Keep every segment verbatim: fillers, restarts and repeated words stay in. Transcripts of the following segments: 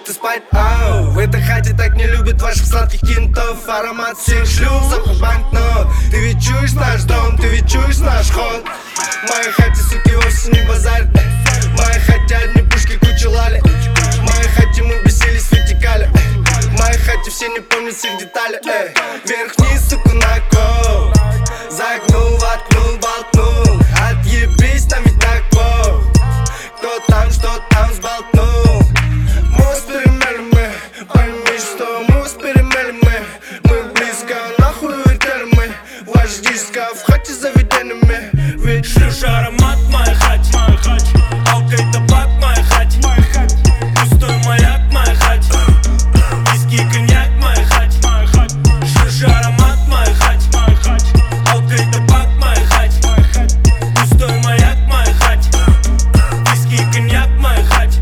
ты спать. Ау, в этой хате так не любят ваших сладких кентов. Аромат всех шлюх, запах банкнот. Ты ведь чуешь наш дом, ты ведь чуешь наш ход. В моей хате, суки, вовсе не базарь. В моей хате одни пушки, куча лали. В моей хате мы бесились в вертикали. В моей хате все не помнят всех деталей. Вверх-вниз, сука, на кол. Загнул, воткнул, болтнул. Отъебись, там ведь так пол. Кто там, что там сболтнул. Мост перемели мы. Пойми, что мост перемели мы. Мы близко, нахуй улетели мы. Ваш диско в хате заведенными. Ведь шлюша аромат в моей хате, алкой табак в моей хате, пустой маяк в моей хате, виски и коньяк в моей хате. Шлюша аромат в моей хате, алкой табак в моей хате, пустой маяк в моей хате, виски и коньяк в моей хате.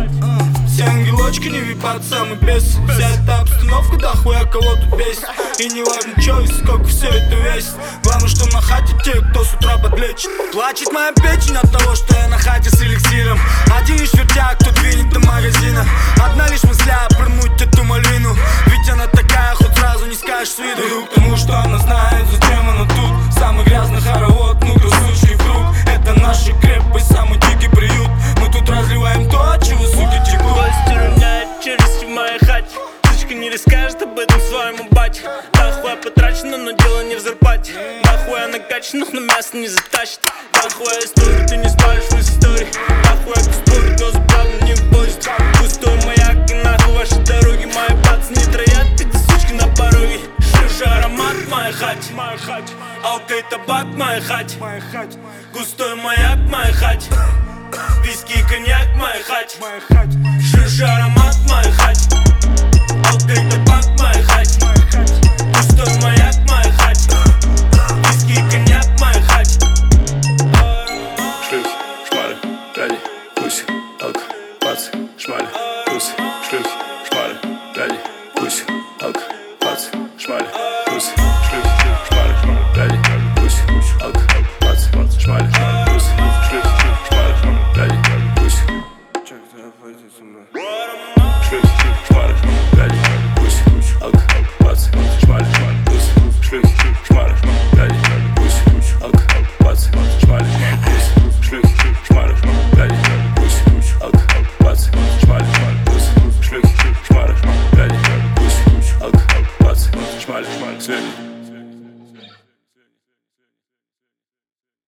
Все ангелочки не випаться, мы без. Вся эта обстановка, да хуя кого тут бесит. И не важно чё и сколько все это весит. Главное, что на хате те, кто с утра подлечит. Плачет моя печень от того, что я на хате с эликсиром. Один лишь вертяк, кто двинет до магазина. Одна лишь мысля пырнуть эту малину. Ведь она такая, хоть сразу не скажешь с виду. Иду к тому, что она знает, зачем она тут. Самый грязный хоровод, ну-ка сучки вдруг. Это наша крепость, самый дикий приют. Мы тут разливаем то, от чего суки текут. Гости равняют челюсти в моей хате. Сучка не расскажет об этом своему бате. Нахуй потрачено, но дело не в зарплате. Нахуй накачанных, но мясо не затащит. Нахуй историю, ты не спалишь в истории. Нахуй это спорит, но забавно не будет. Пустой маяк и нахуй ваши дороги. Мои пацы не троят, эти сучки на пороге. Шлюша аромат в моей хате, алкой табак в моей хате, густой маяк в моей хате, виски и коньяк в моей хате. Шлюша аромат в моей хате, алкой табак в моей хате, пустой маяк.